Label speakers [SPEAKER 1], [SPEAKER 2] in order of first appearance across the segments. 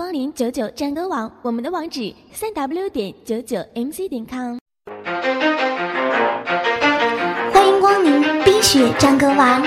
[SPEAKER 1] 光临99战歌网，我们的网址3w.99mc.com。
[SPEAKER 2] 欢迎光临冰雪战歌网。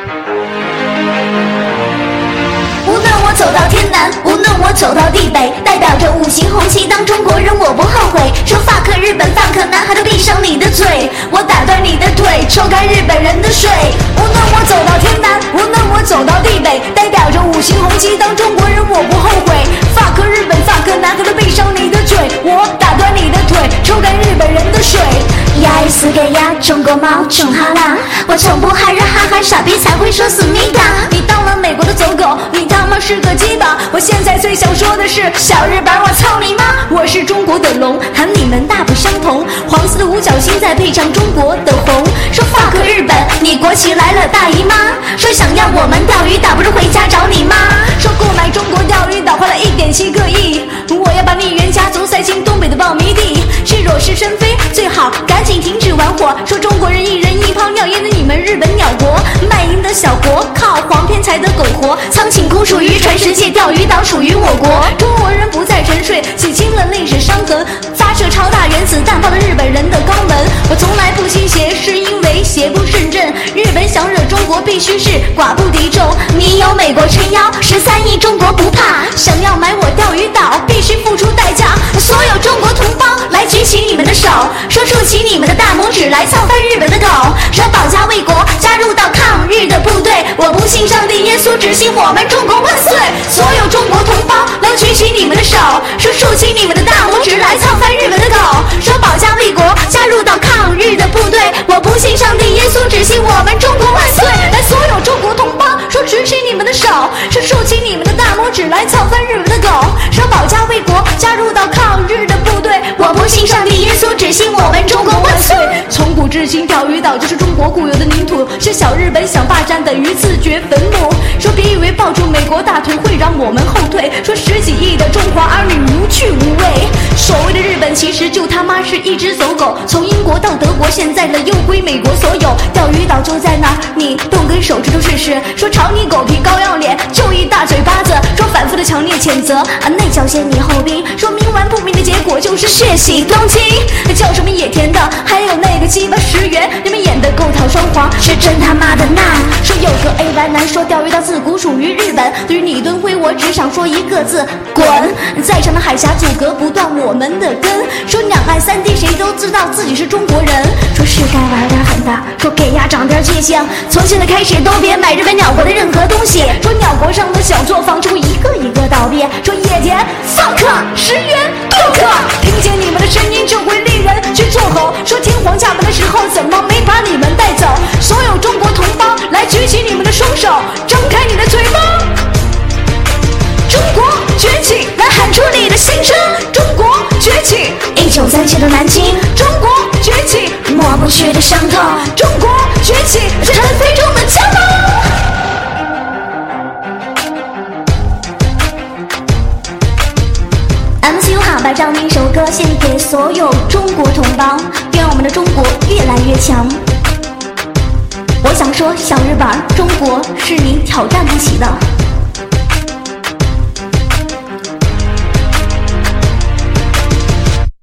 [SPEAKER 2] 无论我走到天南，无论我走到地北，代表着五星红旗，当中国人我不后悔。说fuck日本fuck南海，都闭上你的嘴，我打断你的腿，抽干日本人的水。无论我走到天南，无论我走到地北，代表着五星红旗，当中国人我不后悔。fuck日本fuck南海，都闭上你的嘴，我打断你的腿，抽干日本人的水。呀一死给呀，中国猫种哈啦，我从不害人哈哈，傻逼才会说思密达。你当了美国的走狗，你他妈是个鸡巴！我现在最想说的是，小日本我操你妈！我是中国的龙，和你们大不相同。黄色的五角星再配上中国的红，说 fuck 日本，你国旗来了大姨妈。说想要我们钓鱼岛，不如回家找你妈。说购买中国钓鱼岛花了1.7个亿，我要把你原家族塞进东北的苞米地。是若是生非，最好赶紧停止玩火。说中国人一人一泡尿淹的你们日本鸟国，卖淫的小国靠黄片才得苟活。苍井空属于全世界，钓鱼岛属于我国。中国人不再沉睡，洗清了历史伤痕，发射超大原子弹爆了日本人的肛门。我从来不信邪，是因为邪不胜正。日本想惹中国，必须是寡不敌众。你有美国撑腰，13亿中国不怕。想要买我钓鱼岛，必须付出代价。所有中国同胞来举起你们的手，说竖起你们的大拇指来操翻日本的狗。说保家卫国，加入到抗日的部队。我不信上帝耶稣，只信我们中国万岁。所有中国同胞来举起你们的手，说竖起你们的大拇指来操翻日本的狗。说保家卫国，加入到抗日的部队。我不信上帝耶稣，只信我们中国万岁。来，所有中国同胞说举起你们的手，说竖起你们的大拇指来操翻日本的狗。说保家卫国，加入到抗日的部队。我不信上帝耶稣，只信我们中国万岁。从古至今，钓鱼岛就是中国固有的领土，是小日本想霸占等于自掘坟墓。说别以为抱住美国大腿会让我们后退，说10几亿的中华儿女无去无畏。所谓的日本其实就他妈是一只走狗，从英国到德国，现在了又归美国所有。钓鱼岛就在那儿，你动根手指头试试。说朝你狗皮膏药脸，就一大嘴巴子。说反复的强烈谴责那叫先礼后兵。说冥顽不明的结果就是血洗东京。叫什么野田的，还有那个鸡巴石原，你们演的够讨双簧，是真他妈的烂。说有个 A 白男说钓鱼岛自古属于日本，对于李登辉我只想说一个字，滚！在场的海峡阻隔不断我们的根。说两岸3地谁都知道自己是中国人，说是该玩点狠的，说给呀长点记性，从现在开始都别买日本鸟国的任何东西。说鸟国上的小作坊就一个一个倒闭。说野田 fuck 石原 fuck， 听见你们的声音就会令人去作吼。说天皇驾崩的时候怎么没把你们带走？所有中国同胞来举起你们的双手，张开你的嘴巴。中国崛起，来喊出你的心声。中国崛起，1937的南京。中国崛起，抹不去的伤痛。中国崛起，是腾飞中的骄傲。MC 哈把这样的一首歌献给所有中国同胞，愿我们的中国越来越强。我想说，小日本，中国是你挑战不起的。